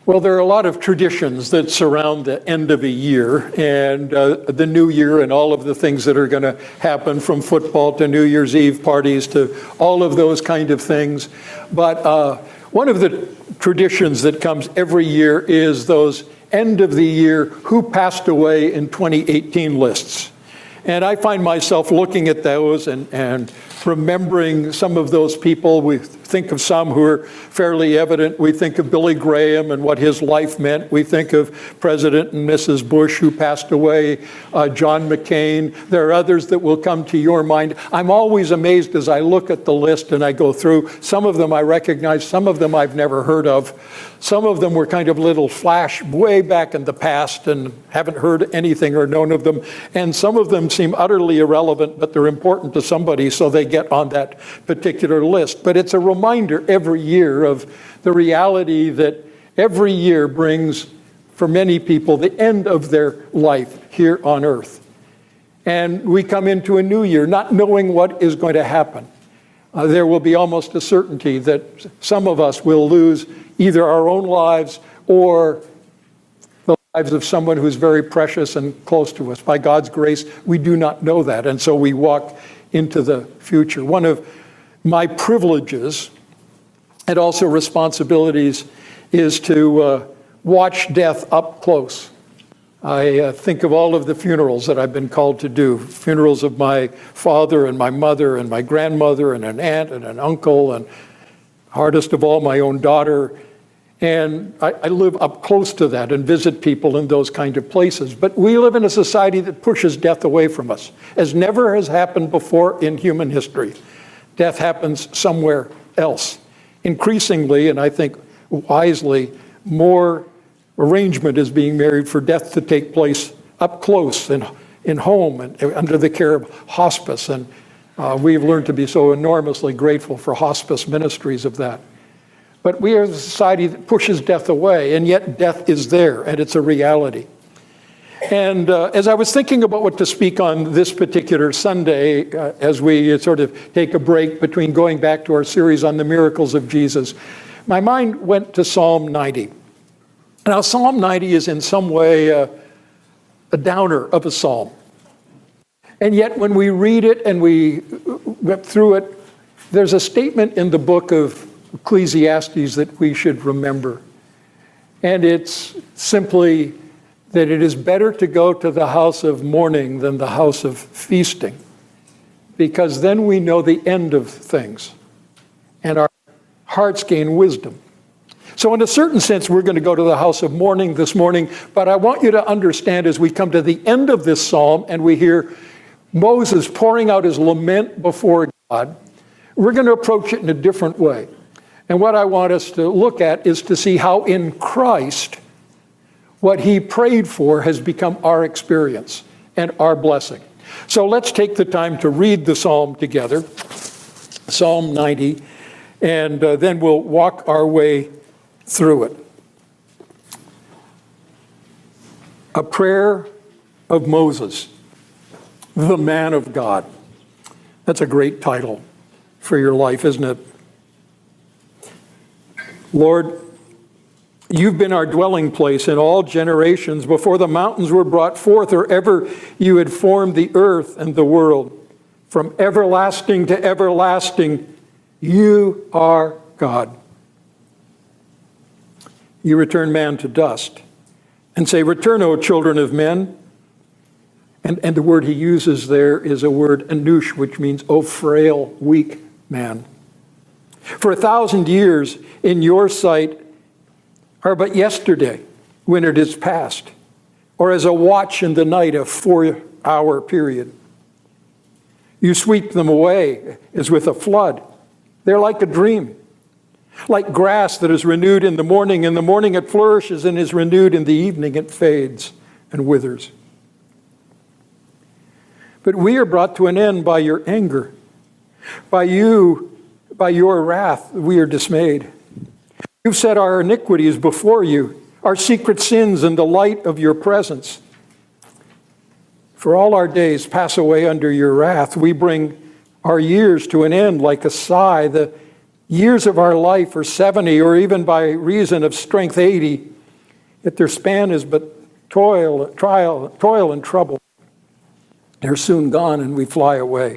Well, there are a lot of traditions that surround the end of a year and the new year and all of the things that are going to happen, from football to New Year's Eve parties to all of those kind of things. But one of the traditions that comes every year is those end of the year who passed away in 2018 lists. And I find myself looking at those and remembering some of those people. We think of some who are fairly evident. We think of Billy Graham and what his life meant. We think of President and Mrs. Bush who passed away, John McCain. There are others that will come to your mind. I'm always amazed as I look at the list and I go through. Some of them I recognize, some of them I've never heard of. Some of them were kind of little flash way back in the past and haven't heard anything or known of them. And some of them seem utterly irrelevant, but they're important to somebody, so they get on that particular list. But it's a reminder every year of the reality that every year brings, for many people, the end of their life here on earth. And we come into a new year not knowing what is going to happen. There will be almost a certainty that some of us will lose either our own lives or the lives of someone who's very precious and close to us. By God's grace, we do not know that, and so we walk into the future. One of my privileges and also responsibilities is to watch death up close. I think of all of the funerals that I've been called to do, funerals of my father and my mother and my grandmother and an aunt and an uncle, and hardest of all, my own daughter. And I live up close to that and visit people in those kind of places. But we live in a society that pushes death away from us, as never has happened before in human history. Death happens somewhere else. Increasingly, and I think wisely, more arrangement is being made for death to take place up close and in home and under the care of hospice. And we've learned to be so enormously grateful for hospice ministries of that. But we are a society that pushes death away, and yet death is there, and it's a reality. And as I was thinking about what to speak on this particular Sunday, as we sort of take a break between going back to our series on the miracles of Jesus, my mind went to Psalm 90. Now, Psalm 90 is in some way a downer of a psalm. And yet when we read it and we went through it, there's a statement in the book of Ecclesiastes that we should remember. And it's simply that it is better to go to the house of mourning than the house of feasting, because then we know the end of things and our hearts gain wisdom. So in a certain sense, we're going to go to the house of mourning this morning, but I want you to understand as we come to the end of this psalm and we hear Moses pouring out his lament before God, we're going to approach it in a different way. And what I want us to look at is to see how in Christ, what he prayed for has become our experience and our blessing. So let's take the time to read the psalm together, Psalm 90, and then we'll walk our way through it. A prayer of Moses, the man of God. That's a great title for your life, isn't it? Lord, you've been our dwelling place in all generations, before the mountains were brought forth, or ever you had formed the earth and the world. From everlasting to everlasting, you are God. You return man to dust and say, return, O children of men. And the word he uses there is a word, anush, which means, O frail, weak man. For 1,000 years in your sight are but yesterday when it is past, or as a watch in the night, a 4-hour period. You sweep them away as with a flood. They're like a dream, like grass that is renewed in the morning. In the morning it flourishes and is renewed. In the evening it fades and withers. But we are brought to an end by your anger. By your wrath, we are dismayed. You've set our iniquities before you, our secret sins in the light of your presence. For all our days pass away under your wrath. We bring our years to an end like a sigh. The years of our life are 70, or even by reason of strength 80, yet their span is but toil and trouble. They're soon gone and we fly away.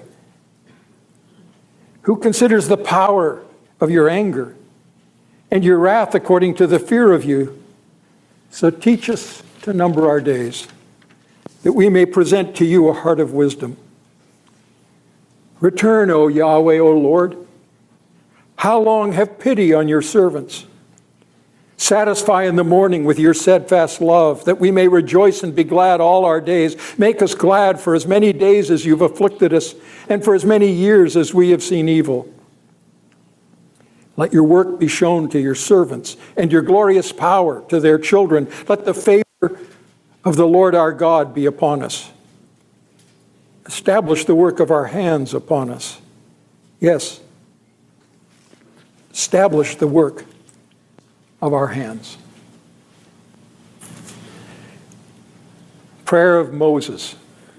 Who considers the power of your anger and your wrath according to the fear of you? So teach us to number our days, that we may present to you a heart of wisdom. Return, O Yahweh, O Lord. How long have pity on your servants? Satisfy in the morning with your steadfast love, that we may rejoice and be glad all our days. Make us glad for as many days as you've afflicted us, and for as many years as we have seen evil. Let your work be shown to your servants, and your glorious power to their children. Let the favor of the Lord our God be upon us. Establish the work of our hands upon us. Yes, establish the work of our hands. Prayer of Moses.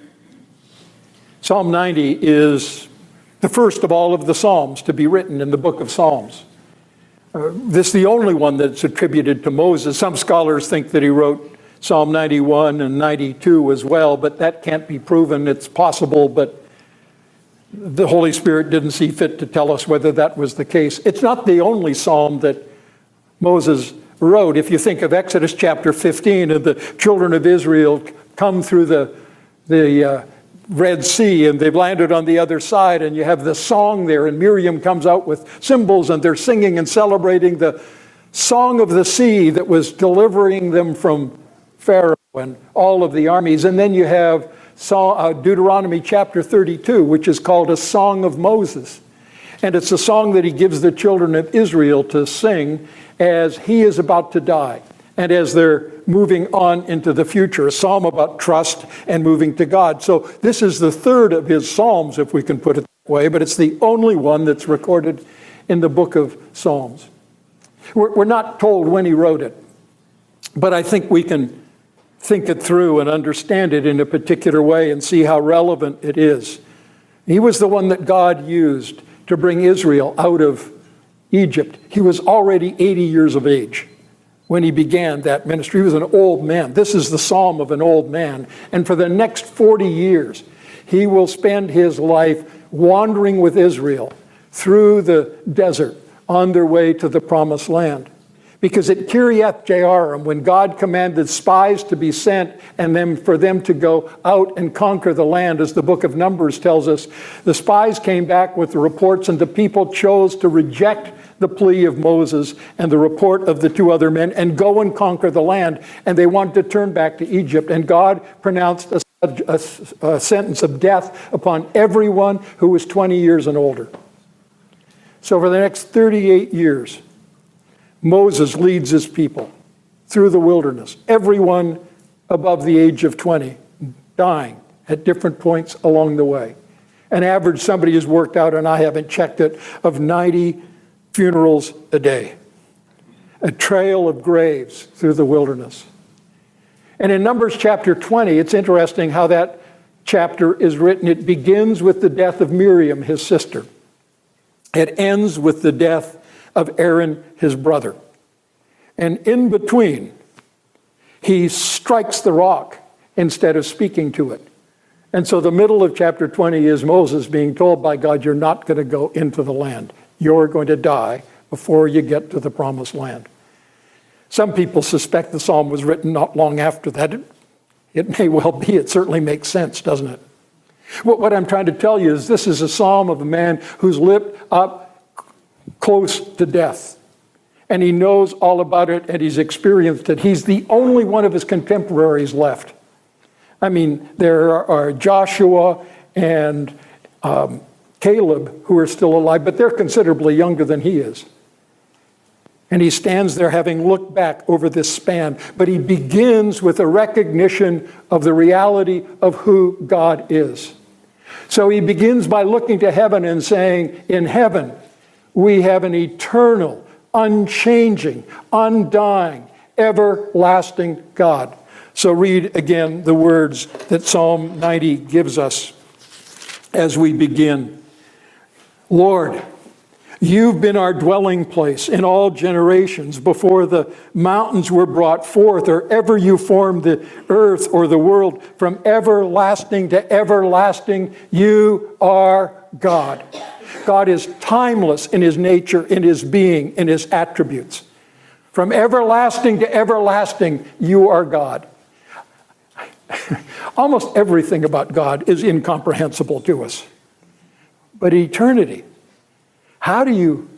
Psalm 90 is the first of all of the Psalms to be written in the book of Psalms. This is the only one that's attributed to Moses. Some scholars think that he wrote Psalm 91 and 92 as well, but that can't be proven. It's possible, but the Holy Spirit didn't see fit to tell us whether that was the case. It's not the only psalm that Moses wrote. If you think of Exodus chapter 15, and the children of Israel come through the Red Sea, and they've landed on the other side, and you have the song there, and Miriam comes out with cymbals, and they're singing and celebrating the song of the sea that was delivering them from Pharaoh and all of the armies. And then you have Deuteronomy chapter 32, which is called a Song of Moses. And it's a song that he gives the children of Israel to sing as he is about to die and as they're moving on into the future. A psalm about trust and moving to God. So this is the third of his psalms, if we can put it that way, but it's the only one that's recorded in the book of Psalms. We're not told when he wrote it, but I think we can think it through and understand it in a particular way and see how relevant it is. He was the one that God used to bring Israel out of Egypt. He was already 80 years of age when he began that ministry. He was an old man. This is the psalm of an old man. And for the next 40 years, he will spend his life wandering with Israel through the desert on their way to the promised land. Because at Kiriath Jearim, when God commanded spies to be sent and then for them to go out and conquer the land, as the book of Numbers tells us, the spies came back with the reports, and the people chose to reject the plea of Moses and the report of the two other men and go and conquer the land. And they wanted to turn back to Egypt. And God pronounced a sentence of death upon everyone who was 20 years and older. So for the next 38 years, Moses leads his people through the wilderness, everyone above the age of 20 dying at different points along the way. An average, somebody has worked out, and I haven't checked it, of 90 funerals a day. A trail of graves through the wilderness. And in Numbers chapter 20, it's interesting how that chapter is written. It begins with the death of Miriam, his sister. It ends with the death of Aaron, his brother. And in between, he strikes the rock instead of speaking to it. And so the middle of chapter 20 is Moses being told by God, you're not going to go into the land. You're going to die before you get to the promised land. Some people suspect the psalm was written not long after that. It may well be. It certainly makes sense, doesn't it? What I'm trying to tell you is this is a psalm of a man who's lived up close to death. And he knows all about it, and he's experienced it. He's the only one of his contemporaries left. I mean, there are Joshua and Caleb who are still alive, but they're considerably younger than he is. And he stands there having looked back over this span, but he begins with a recognition of the reality of who God is. So he begins by looking to heaven and saying, in heaven, we have an eternal, unchanging, undying, everlasting God. So read again the words that Psalm 90 gives us as we begin. Lord, You've been our dwelling place in all generations, before the mountains were brought forth, or ever you formed the earth or the world. From everlasting to everlasting, you are God. God is timeless in his nature, in his being, in his attributes. From everlasting to everlasting, you are God. Almost everything about God is incomprehensible to us. But eternity, how do you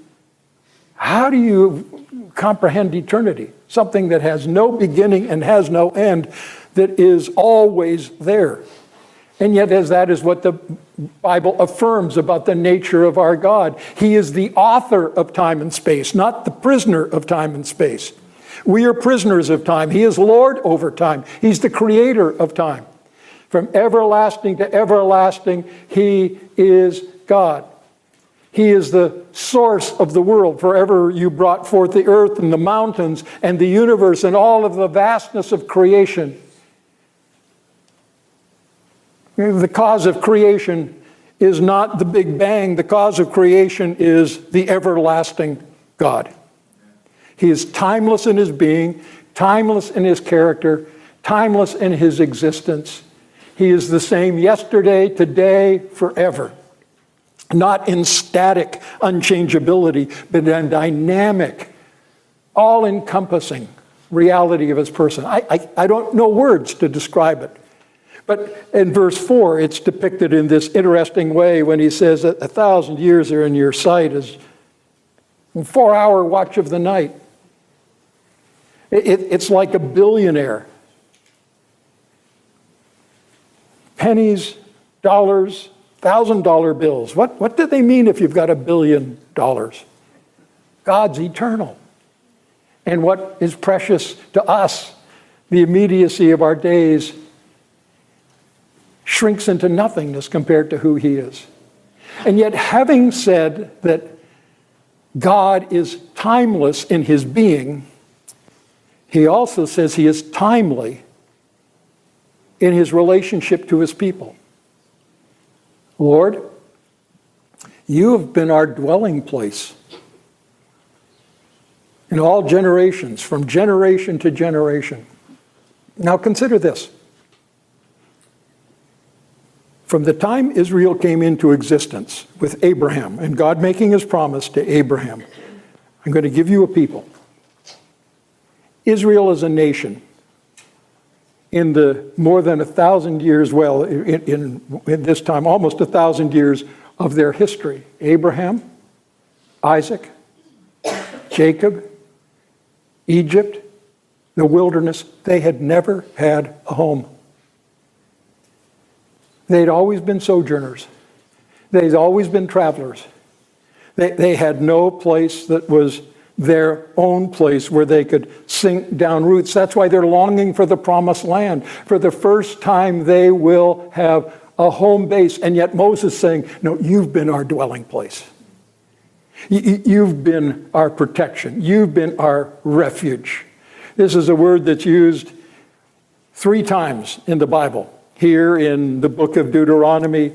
comprehend eternity? Something that has no beginning and has no end, that is always there. And yet, as that is what the Bible affirms about the nature of our God. He is the author of time and space, not the prisoner of time and space. We are prisoners of time. He is Lord over time. He's the creator of time. From everlasting to everlasting, he is God. He is the source of the world. Forever you brought forth the earth and the mountains and the universe and all of the vastness of creation. The cause of creation is not the Big Bang. The cause of creation is the everlasting God. He is timeless in his being, timeless in his character, timeless in his existence. He is the same yesterday, today, forever. Not in static unchangeability, but in dynamic, all-encompassing reality of his person. I don't know words to describe it. But in verse 4, it's depicted in this interesting way when he says that 1,000 years are in your sight as a 4-hour watch of the night. It's like a billionaire. Pennies, dollars, $1,000 bills. What do they mean if you've got $1 billion? God's eternal. And what is precious to us, the immediacy of our days, shrinks into nothingness compared to who he is. And yet, having said that God is timeless in his being, he also says he is timely in his relationship to his people. Lord, you have been our dwelling place in all generations, from generation to generation. Now consider this. From the time Israel came into existence with Abraham, and God making his promise to Abraham, I'm going to give you a people. Israel as a nation, in the more than 1,000 years, well, in this time, almost 1,000 years of their history, Abraham, Isaac, Jacob, Egypt, the wilderness, they had never had a home. They'd always been sojourners. They'd always been travelers. They had no place that was their own place where they could sink down roots. That's why they're longing for the promised land. For the first time, they will have a home base. And yet Moses is saying, no, you've been our dwelling place. You've been our protection. You've been our refuge. This is a word that's used 3 times in the Bible. Here in the book of Deuteronomy,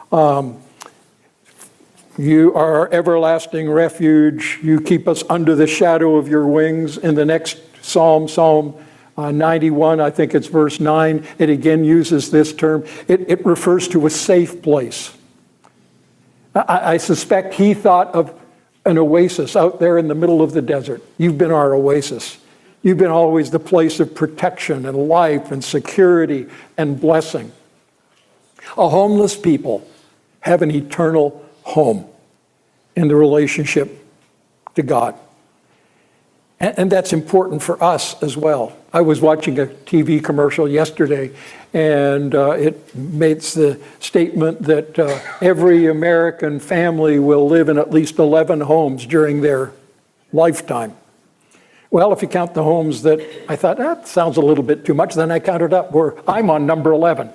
you are our everlasting refuge. You keep us under the shadow of your wings. In the next Psalm 91, I think it's verse 9, it again uses this term. It refers to a safe place. I suspect he thought of an oasis out there in the middle of the desert. You've been our oasis. You've been always the place of protection and life and security and blessing. A homeless people have an eternal home in the relationship to God. And that's important for us as well. I was watching a TV commercial yesterday, and it makes the statement that every American family will live in at least 11 homes during their lifetime. Well, if you count the homes that I thought, that sounds a little bit too much, then I counted up where I'm on number 11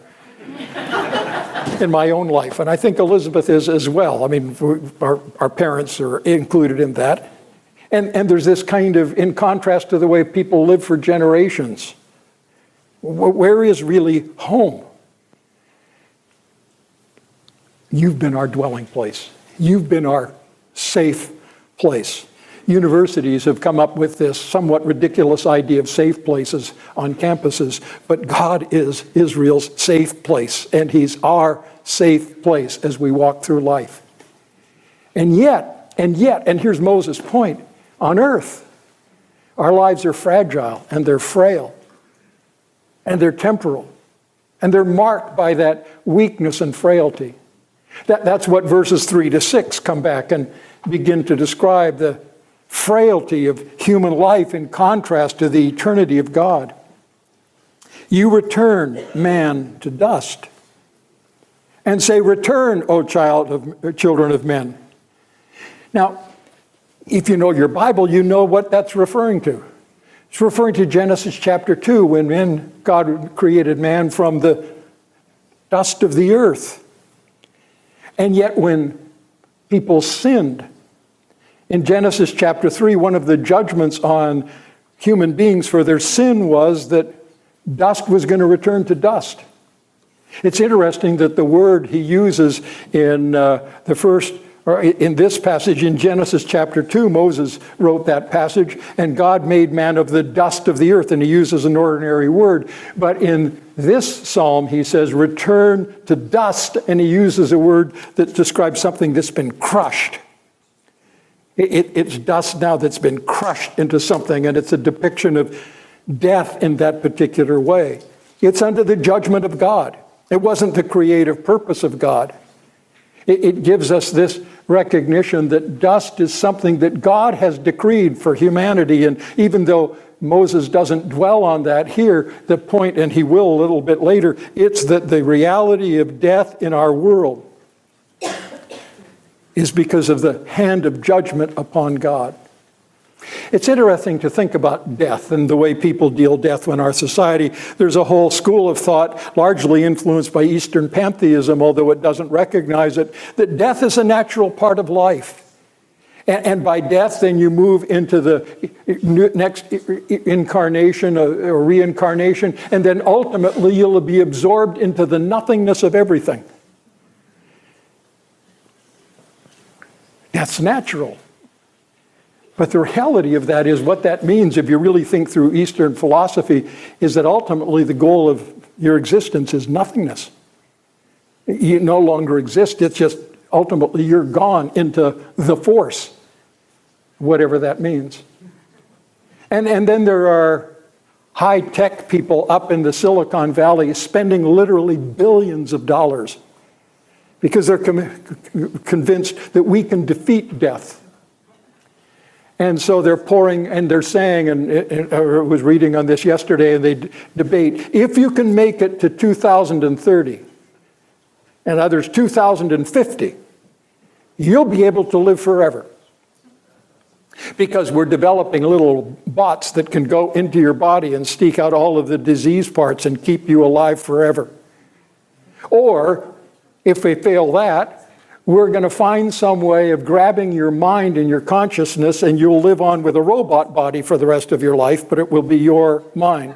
in my own life. And I think Elizabeth is as well. I mean, our parents are included in that. And there's this kind of, in contrast to the way people live for generations, where is really home? You've been our dwelling place. You've been our safe place. Universities have come up with this somewhat ridiculous idea of safe places on campuses, but God is Israel's safe place, and He's our safe place as we walk through life. And yet, and here's Moses' point, on earth, our lives are fragile, and they're frail, and they're temporal, and they're marked by that weakness and frailty. That's what verses 3 to 6 come back and begin to describe, the frailty of human life in contrast to the eternity of God. You return man to dust, and say, return, O children of men. Now, if you know your Bible, you know what that's referring to. It's referring to Genesis chapter 2, when God created man from the dust of the earth. And yet when people sinned, in Genesis chapter 3, one of the judgments on human beings for their sin was that dust was going to return to dust. It's interesting that the word he uses in in this passage in Genesis chapter 2, Moses wrote that passage, and God made man of the dust of the earth, and he uses an ordinary word. But in this psalm, he says, return to dust, and he uses a word that describes something that's been crushed. It's dust now that's been crushed into something, and it's a depiction of death in that particular way. It's under the judgment of God. It wasn't the creative purpose of God. It gives us this recognition that dust is something that God has decreed for humanity, and even though Moses doesn't dwell on that here, the point, and he will a little bit later, it's that the reality of death in our world is because of the hand of judgment upon God. It's interesting to think about death and the way people deal death in our society. There's a whole school of thought, largely influenced by Eastern pantheism, although it doesn't recognize it, that death is a natural part of life. And by death, then you move into the next incarnation or reincarnation, and then ultimately you'll be absorbed into the nothingness of everything. That's natural. But the reality of that is, what that means, if you really think through Eastern philosophy, is that ultimately the goal of your existence is nothingness. You no longer exist. It's just ultimately you're gone into the force, whatever that means. And then there are high-tech people up in the Silicon Valley spending literally billions of dollars because they're convinced that we can defeat death. And so they're pouring, and they're saying, and I was reading on this yesterday, and they debate, if you can make it to 2030, and others 2050, you'll be able to live forever. Because we're developing little bots that can go into your body and seek out all of the disease parts and keep you alive forever. Or, if we fail that, we're going to find some way of grabbing your mind and your consciousness, and you'll live on with a robot body for the rest of your life, but it will be your mind.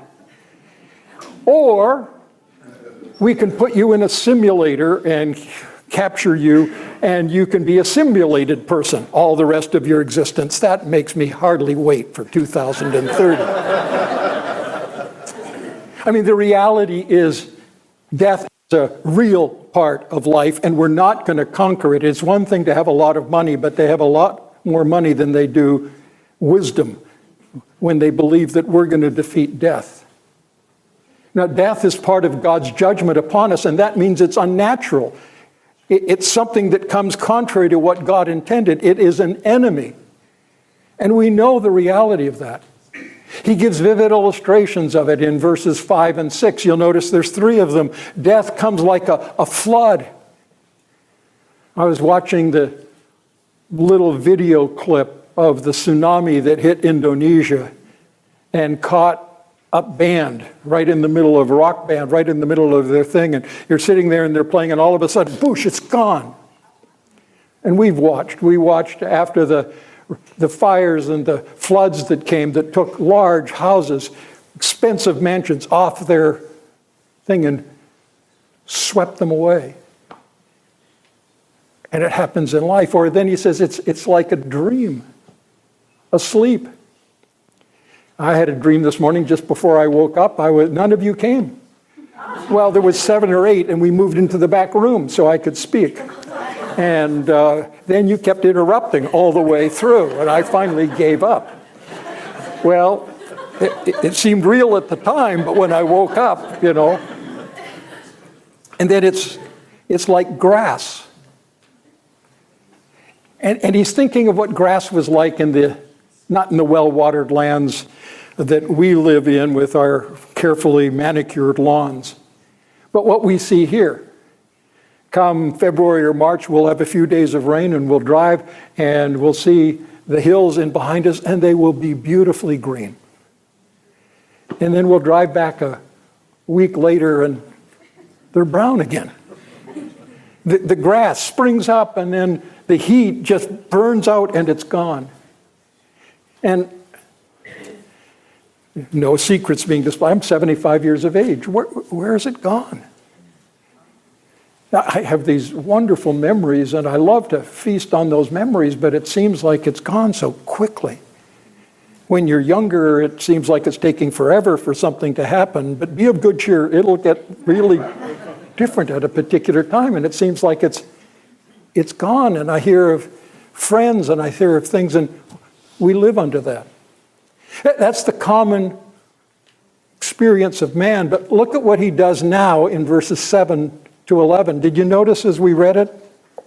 Or we can put you in a simulator and capture you, and you can be a simulated person all the rest of your existence. That makes me hardly wait for 2030. I mean, the reality is death is a real part of life, and we're not going to conquer it. It's one thing to have a lot of money, but they have a lot more money than they do wisdom when they believe that we're going to defeat death. Now, death is part of God's judgment upon us, and that means it's unnatural. It's something that comes contrary to what God intended. It is an enemy. And we know the reality of that. He gives vivid illustrations of it in verses 5 and 6. You'll notice there's 3 of them. Death comes like a flood. I was watching the little video clip of the tsunami that hit Indonesia and caught a band right in the middle of a rock band, right in the middle of their thing. And you're sitting there and they're playing, and all of a sudden, boosh, it's gone. And we watched after the fires and the floods that came that took large houses, expensive mansions off their thing and swept them away. And it happens in life. Or then he says it's like a dream. asleep. I had a dream this morning just before I woke up. None of you came. Well, there was 7 or 8, and we moved into the back room so I could speak. And then you kept interrupting all the way through, and I finally gave up. Well, it seemed real at the time, but when I woke up, and then it's like grass. And he's thinking of what grass was like not in the well-watered lands that we live in with our carefully manicured lawns, but what we see here. Come February or March, we'll have a few days of rain and we'll drive and we'll see the hills in behind us and they will be beautifully green. And then we'll drive back a week later and they're brown again. The grass springs up and then the heat just burns out and it's gone. And no secrets being displayed. I'm 75 years of age. Where is it gone? I have these wonderful memories, and I love to feast on those memories, but it seems like it's gone so quickly. When you're younger, it seems like it's taking forever for something to happen, but be of good cheer. It'll get really different at a particular time, and it seems like it's gone. And I hear of friends, and I hear of things, and we live under that. That's the common experience of man. But look at what he does now in verses 7 to 11. Did you notice as we read it?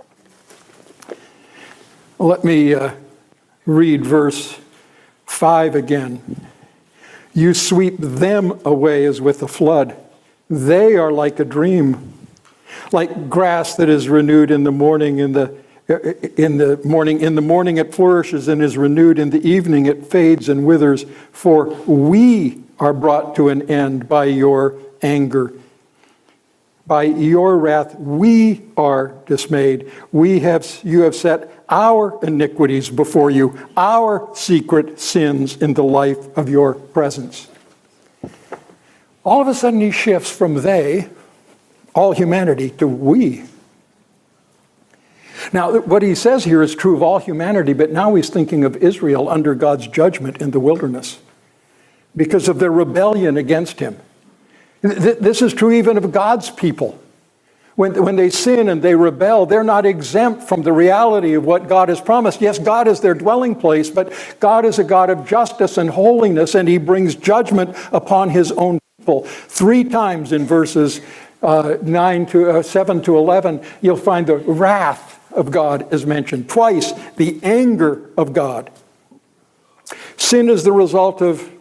Let me read verse 5 again. You sweep them away as with a flood. They are like a dream, like grass that is renewed in the morning. In the morning it flourishes and is renewed. In the evening it fades and withers. For we are brought to an end by your anger. By your wrath we are dismayed. You have set our iniquities before you, our secret sins in the life of your presence. All of a sudden he shifts from they, all humanity, to we. Now, what he says here is true of all humanity, but now he's thinking of Israel under God's judgment in the wilderness because of their rebellion against him. This is true even of God's people. When they sin and they rebel, they're not exempt from the reality of what God has promised. Yes, God is their dwelling place, but God is a God of justice and holiness, and he brings judgment upon his own people. 3 times in verses 7 to 11, you'll find the wrath of God is mentioned. Twice, the anger of God. Death is the result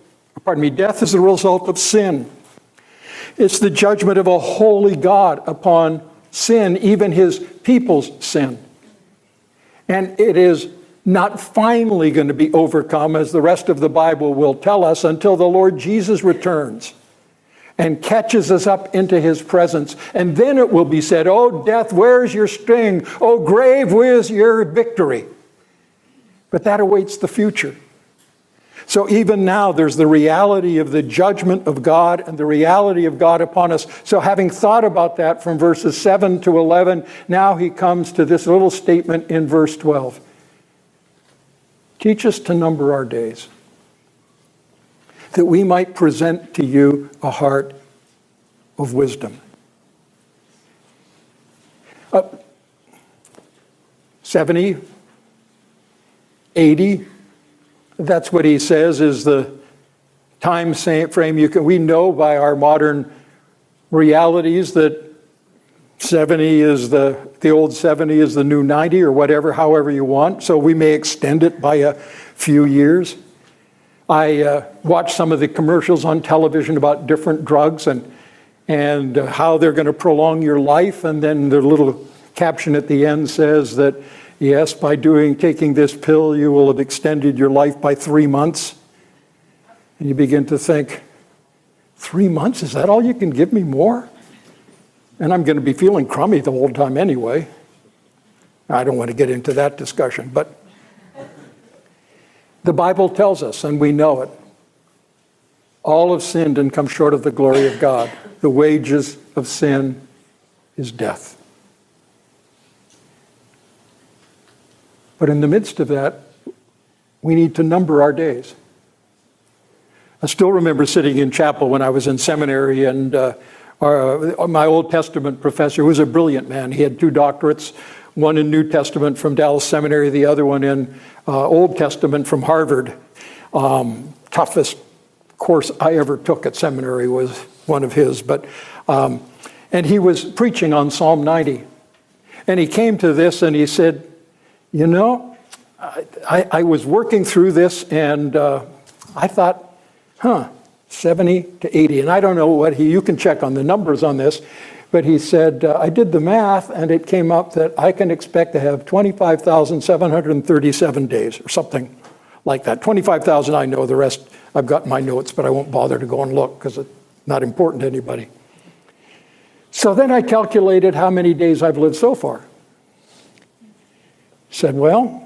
of sin. It's the judgment of a holy God upon sin, even his people's sin. And it is not finally going to be overcome, as the rest of the Bible will tell us, until the Lord Jesus returns and catches us up into his presence. And then it will be said, "Oh, death, where's your sting? Oh, grave, where's your victory?" But that awaits the future. So even now, there's the reality of the judgment of God and the reality of God upon us. So having thought about that from verses 7 to 11, now he comes to this little statement in verse 12. Teach us to number our days, that we might present to you a heart of wisdom. 70, 80, that's what he says is the time frame. We know by our modern realities that 70 is the old 70 is the new 90 or whatever, however you want. So we may extend it by a few years. I watch some of the commercials on television about different drugs and how they're going to prolong your life. And then the little caption at the end says that, yes, by taking this pill, you will have extended your life by 3 months. And you begin to think, 3 months? Is that all you can give me more? And I'm going to be feeling crummy the whole time anyway. I don't want to get into that discussion, but the Bible tells us, and we know it, all have sinned and come short of the glory of God. The wages of sin is death. But in the midst of that, We need to number our days. I still remember sitting in chapel when I was in seminary, and my Old Testament professor, who was a brilliant man, he had 2 doctorates, one in New Testament from Dallas Seminary, the other one in Old Testament from Harvard. Toughest course I ever took at seminary was one of his. And he was preaching on Psalm 90. And he came to this and he said, you know, I was working through this and I thought, 70 to 80. And I don't know what you can check on the numbers on this, but he said, I did the math and it came up that I can expect to have 25,737 days or something like that. 25,000 I know, the rest I've got in my notes, but I won't bother to go and look because it's not important to anybody. So then I calculated how many days I've lived so far. Said, well,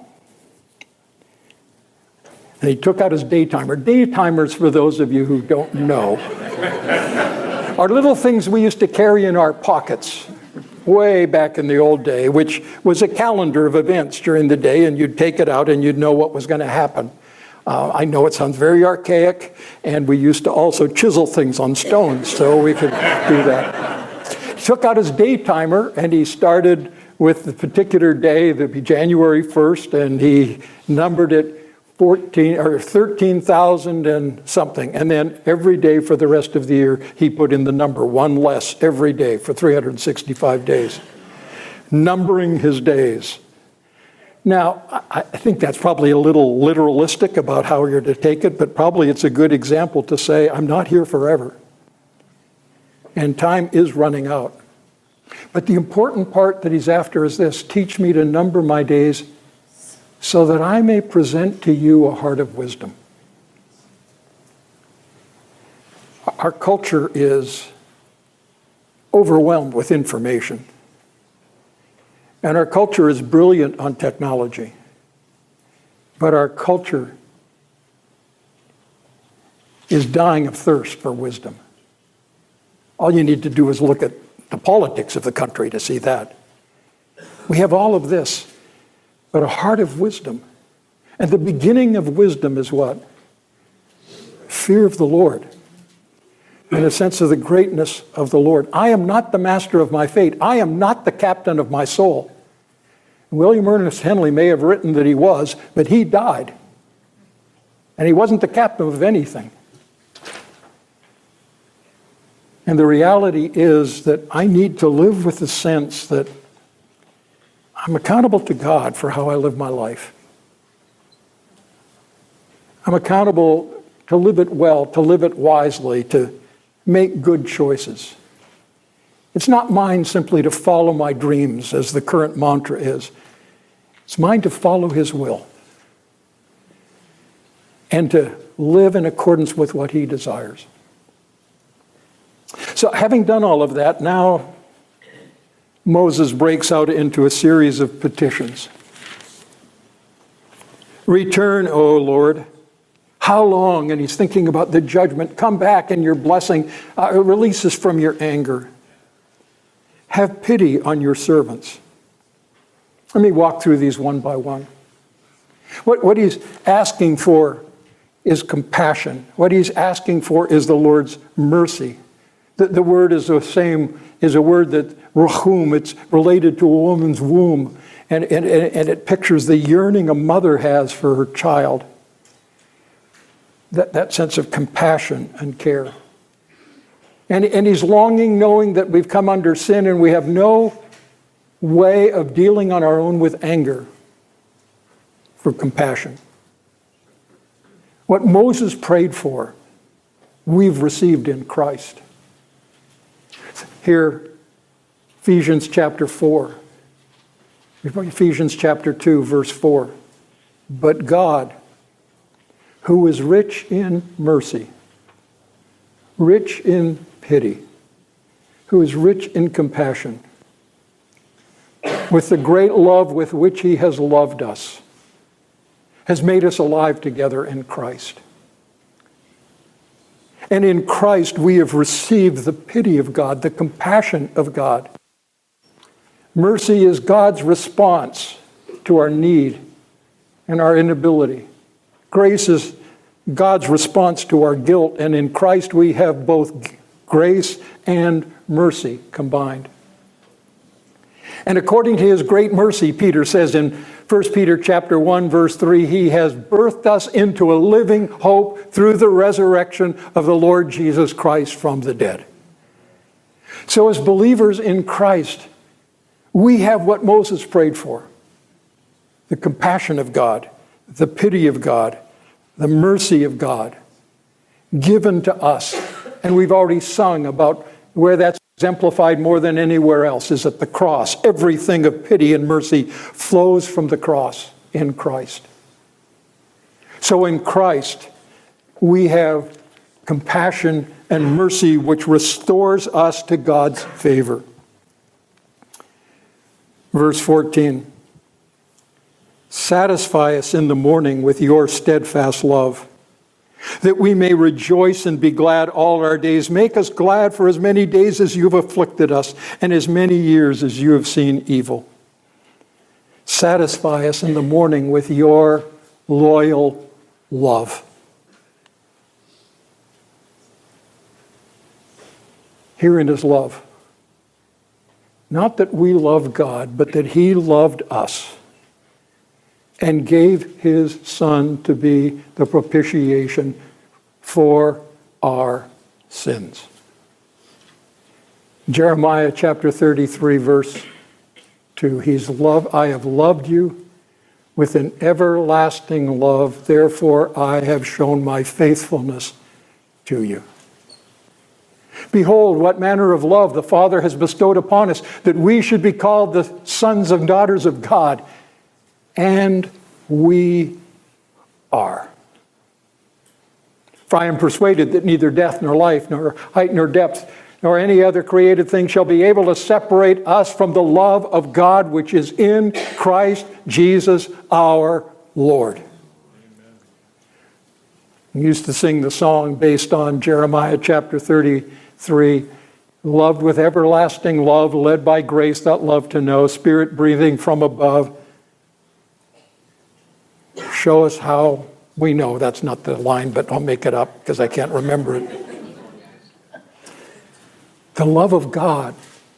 and he took out his day timer. Day timers, for those of you who don't know, are little things we used to carry in our pockets way back in the old day, which was a calendar of events during the day, and you'd take it out and you'd know what was going to happen. I know it sounds very archaic, and we used to also chisel things on stones so we could do that. He took out his day timer and he started with the particular day, that'd be January 1st, and he numbered it 13,000 and something. And then every day for the rest of the year, he put in the number, one less every day for 365 days. Numbering his days. Now, I think that's probably a little literalistic about how you're to take it, but probably it's a good example to say, I'm not here forever. And time is running out. But the important part that he's after is this: teach me to number my days so that I may present to you a heart of wisdom. Our culture is overwhelmed with information. And our culture is brilliant on technology. But our culture is dying of thirst for wisdom. All you need to do is look at the politics of the country to see that. We have all of this, but a heart of wisdom. And the beginning of wisdom is what? Fear of the Lord. In a sense of the greatness of the Lord. I am not the master of my fate. I am not the captain of my soul. William Ernest Henley may have written that he was, but he died. And he wasn't the captain of anything. And the reality is that I need to live with the sense that I'm accountable to God for how I live my life. I'm accountable to live it well, to live it wisely, to make good choices. It's not mine simply to follow my dreams, as the current mantra is. It's mine to follow His will and to live in accordance with what He desires. So having done all of that, now Moses breaks out into a series of petitions. Return, O Lord. How long? And he's thinking about the judgment. Come back and your blessing. Release us from your anger. Have pity on your servants. Let me walk through these one by one. What he's asking for is compassion. What he's asking for is the Lord's mercy. The word is the same, is a word that rachum, it's related to a woman's womb. And it pictures the yearning a mother has for her child. That sense of compassion and care. And he's longing, knowing that we've come under sin and we have no way of dealing on our own with anger, for compassion. What Moses prayed for, we've received in Christ. Here, Ephesians chapter 4. Ephesians chapter 2, verse 4. But God, who is rich in mercy, rich in pity, who is rich in compassion, with the great love with which He has loved us, has made us alive together in Christ. And in Christ we have received the pity of God, the compassion of God. Mercy is God's response to our need and our inability. Grace is God's response to our guilt, and in Christ we have both grace and mercy combined. And according to his great mercy, Peter says in 1 Peter chapter 1, verse 3, he has birthed us into a living hope through the resurrection of the Lord Jesus Christ from the dead. So as believers in Christ, we have what Moses prayed for: the compassion of God, the pity of God, the mercy of God given to us. And we've already sung about where that's exemplified more than anywhere else is at the cross. Everything of pity and mercy flows from the cross in Christ. So in Christ, we have compassion and mercy which restores us to God's favor. Verse 14, satisfy us in the morning with your steadfast love, that we may rejoice and be glad all our days. Make us glad for as many days as you have afflicted us, and as many years as you have seen evil. Satisfy us in the morning with your loyal love. Herein is love. Not that we love God, but that he loved us and gave his Son to be the propitiation for our sins. Jeremiah chapter 33, verse 2, I have loved you with an everlasting love, therefore I have shown my faithfulness to you. Behold, what manner of love the Father has bestowed upon us, that we should be called the sons and daughters of God. And we are. For I am persuaded that neither death nor life, nor height nor depth, nor any other created thing shall be able to separate us from the love of God which is in Christ Jesus our Lord. Amen. We used to sing the song based on Jeremiah chapter 33, loved with everlasting love, led by grace that love to know, Spirit breathing from above. Show us how we know. That's not the line, but I'll make it up because I can't remember it. The love of God.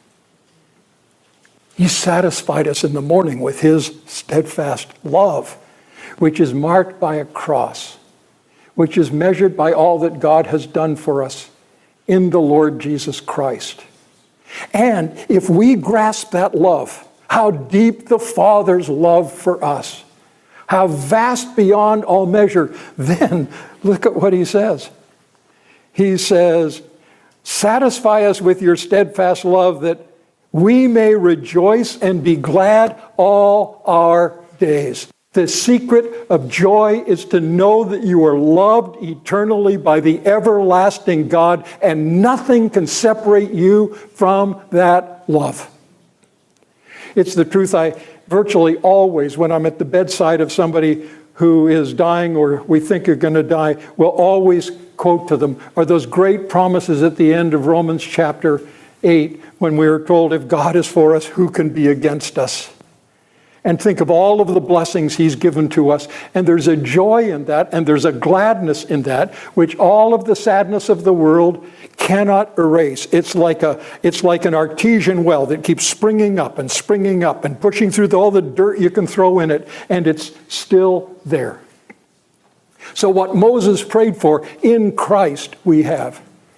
He satisfied us in the morning with his steadfast love, which is marked by a cross, which is measured by all that God has done for us in the Lord Jesus Christ. And if we grasp that love, how deep the Father's love for us, how vast beyond all measure, then look at what he says. He says, satisfy us with your steadfast love that we may rejoice and be glad all our days. The secret of joy is to know that you are loved eternally by the everlasting God, and nothing can separate you from that love. It's the truth I virtually always, when I'm at the bedside of somebody who is dying or we think are going to die, will always quote to them are those great promises at the end of Romans chapter 8, when we are told, if God is for us, who can be against us? And think of all of the blessings he's given to us. And there's a joy in that, and there's a gladness in that, which all of the sadness of the world cannot erase. It's like an artesian well that keeps springing up and pushing through all the dirt you can throw in it, and it's still there. So what Moses prayed for, in Christ we have.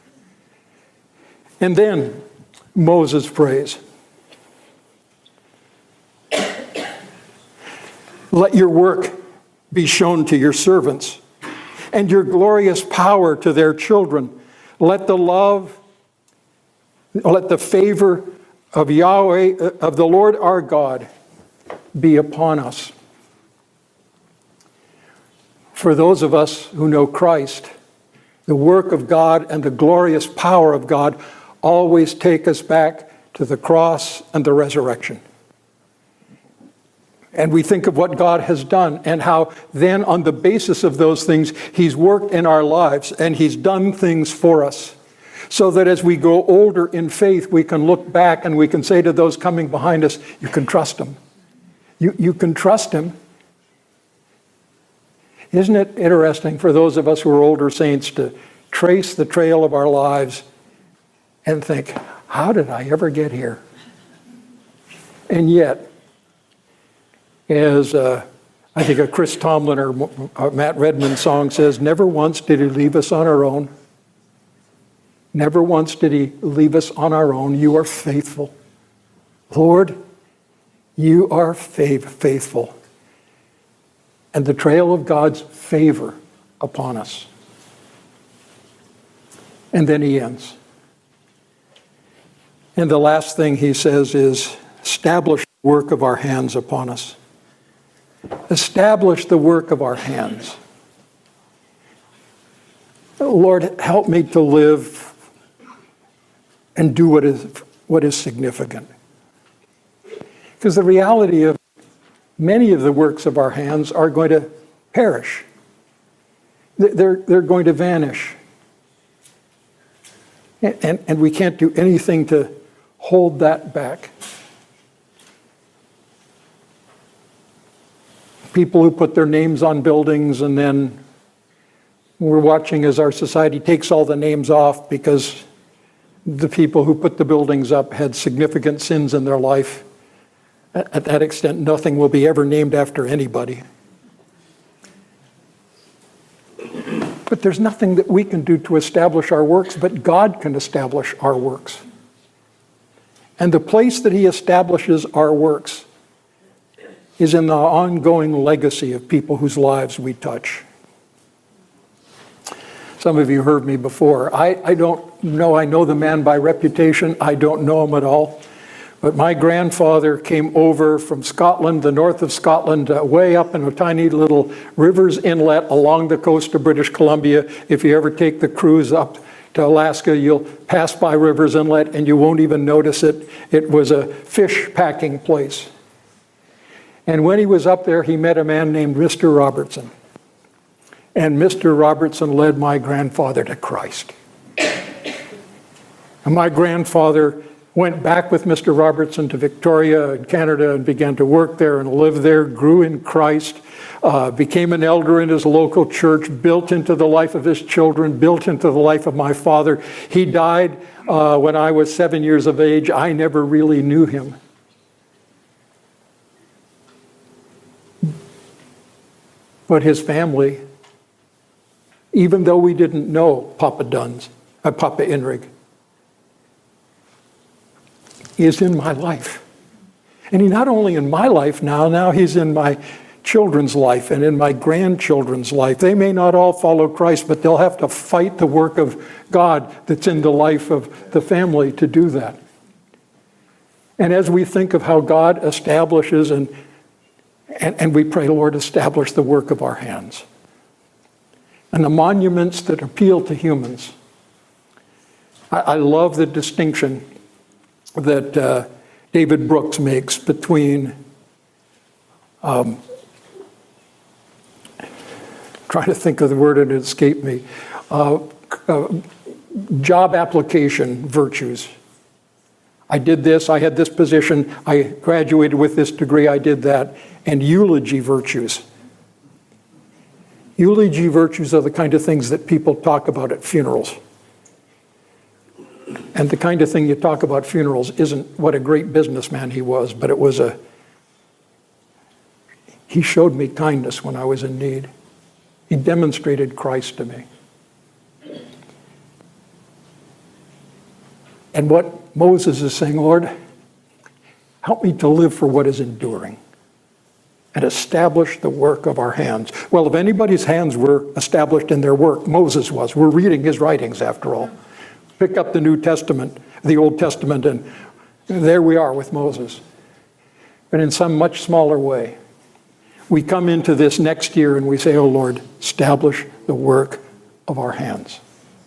And then Moses prays, let your work be shown to your servants, and your glorious power to their children. Let the favor of Yahweh, of the Lord our God, be upon us. For those of us who know Christ, the work of God and the glorious power of God always take us back to the cross and the resurrection. And we think of what God has done and how then on the basis of those things, he's worked in our lives and he's done things for us. So that as we grow older in faith, we can look back and we can say to those coming behind us, you can trust him. You can trust him. Isn't it interesting for those of us who are older saints to trace the trail of our lives and think, how did I ever get here? And yet, as I think a Chris Tomlin or a Matt Redman song says, never once did he leave us on our own. Never once did he leave us on our own. You are faithful. Lord, you are faithful. And the trail of God's favor upon us. And then he ends. And the last thing he says is, establish the work of our hands upon us. Establish the work of our hands. Lord, help me to live and do what is significant. Because the reality of many of the works of our hands are going to perish. They're going to vanish. And we can't do anything to hold that back. People who put their names on buildings, and then we're watching as our society takes all the names off because the people who put the buildings up had significant sins in their life. At that extent, nothing will be ever named after anybody. But there's nothing that we can do to establish our works, but God can establish our works. And the place that he establishes our works is in the ongoing legacy of people whose lives we touch. Some of you heard me before. I don't know, I know the man by reputation. I don't know him at all. But my grandfather came over from Scotland, the north of Scotland, way up in a tiny little rivers inlet along the coast of British Columbia. If you ever take the cruise up to Alaska, you'll pass by Rivers Inlet and you won't even notice it. It was a fish packing place. And when he was up there, he met a man named Mr. Robertson. And Mr. Robertson led my grandfather to Christ. And my grandfather went back with Mr. Robertson to Victoria in Canada and began to work there and live there, grew in Christ, became an elder in his local church, built into the life of his children, built into the life of my father. He died when I was 7 years of age. I never really knew him. But his family, even though we didn't know Papa Inrig, is in my life. And he not only in my life now he's in my children's life and in my grandchildren's life. They may not all follow Christ, but they'll have to fight the work of God that's in the life of the family to do that. And as we think of how God establishes and we pray, Lord, establish the work of our hands. And the monuments that appeal to humans. I love the distinction that David Brooks makes between trying to think of the word and it escaped me. Job application virtues. I did this, I had this position, I graduated with this degree, I did that. And eulogy virtues. Eulogy virtues are the kind of things that people talk about at funerals. And the kind of thing you talk about funerals isn't what a great businessman he was, but it was he showed me kindness when I was in need. He demonstrated Christ to me. And what Moses is saying, Lord, help me to live for what is enduring and establish the work of our hands. Well, if anybody's hands were established in their work, Moses was. We're reading his writings after all. Pick up the New Testament, the Old Testament, and there we are with Moses. But in some much smaller way, we come into this next year and we say, oh Lord, establish the work of our hands.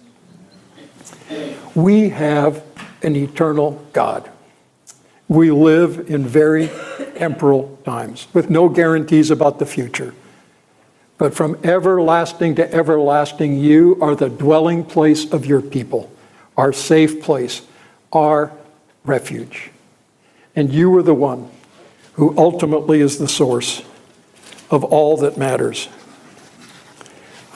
We have an eternal God. We live in very temporal times with no guarantees about the future. But from everlasting to everlasting, you are the dwelling place of your people, our safe place, our refuge. And you are the one who ultimately is the source of all that matters.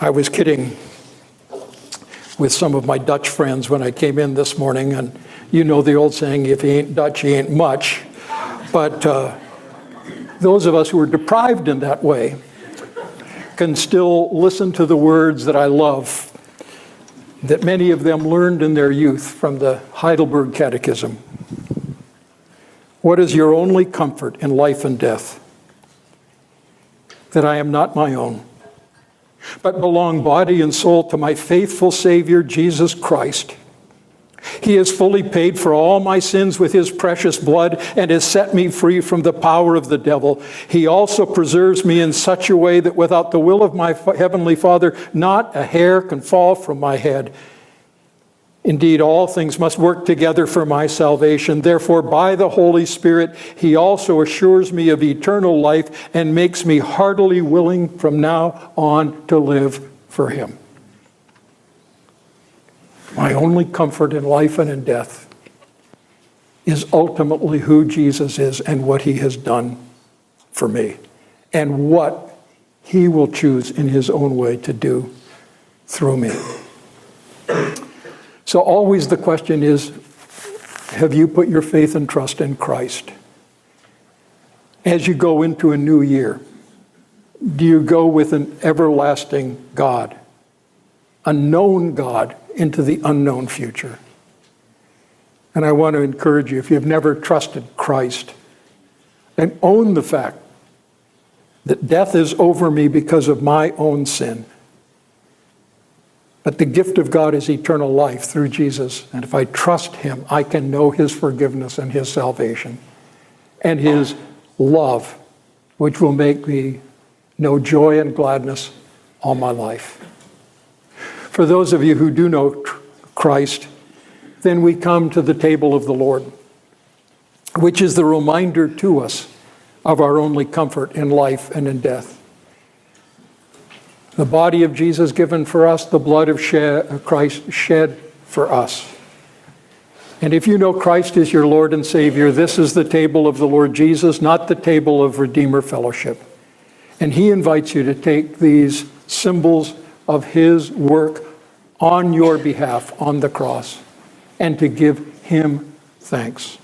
I was kidding with some of my Dutch friends when I came in this morning, and you know the old saying, if you ain't Dutch, you ain't much. But those of us who are deprived in that way can still listen to the words that I love, that many of them learned in their youth from the Heidelberg Catechism. What is your only comfort in life and death? That I am not my own, but belong body and soul to my faithful Savior, Jesus Christ. He has fully paid for all my sins with his precious blood and has set me free from the power of the devil. He also preserves me in such a way that without the will of my heavenly Father, not a hair can fall from my head. Indeed, all things must work together for my salvation. Therefore, by the Holy Spirit, he also assures me of eternal life and makes me heartily willing from now on to live for him. My only comfort in life and in death is ultimately who Jesus is and what he has done for me and what he will choose in his own way to do through me. So always the question is, have you put your faith and trust in Christ? As you go into a new year, do you go with an everlasting God, a known God into the unknown future? And I want to encourage you, if you've never trusted Christ, then own the fact that death is over me because of my own sin. But the gift of God is eternal life through Jesus. And if I trust him, I can know his forgiveness and his salvation and his love, which will make me know joy and gladness all my life. For those of you who do know Christ, then we come to the table of the Lord, which is the reminder to us of our only comfort in life and in death. The body of Jesus given for us, the blood of Christ shed for us. And if you know Christ is your Lord and Savior, this is the table of the Lord Jesus, not the table of Redeemer Fellowship. And he invites you to take these symbols of his work on your behalf on the cross and to give him thanks.